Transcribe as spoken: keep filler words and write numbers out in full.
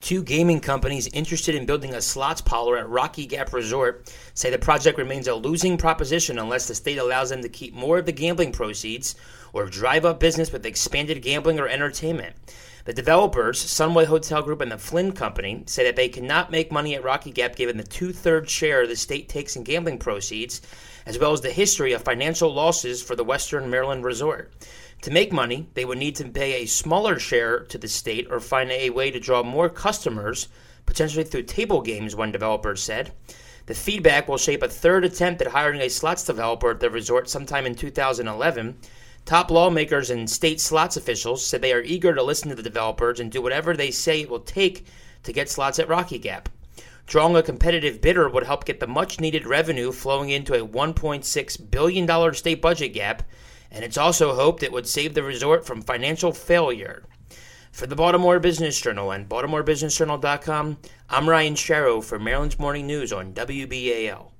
Two gaming companies interested in building a slots parlor at Rocky Gap Resort say the project remains a losing proposition unless the state allows them to keep more of the gambling proceeds or drive up business with expanded gambling or entertainment. The developers, Sunway Hotel Group and the Flynn Company, say that they cannot make money at Rocky Gap given the two-thirds share the state takes in gambling proceeds, as well as the history of financial losses for the Western Maryland resort. To make money, they would need to pay a smaller share to the state or find a way to draw more customers, potentially through table games, one developer said. The feedback will shape a third attempt at hiring a slots developer at the resort sometime in two thousand eleven. Top lawmakers and state slots officials said they are eager to listen to the developers and do whatever they say it will take to get slots at Rocky Gap. Drawing a competitive bidder would help get the much-needed revenue flowing into a one point six billion dollars state budget gap, and it's also hoped it would save the resort from financial failure. For the Baltimore Business Journal and Baltimore Business Journal dot com, I'm Ryan Sharrow for Maryland's Morning News on W B A L.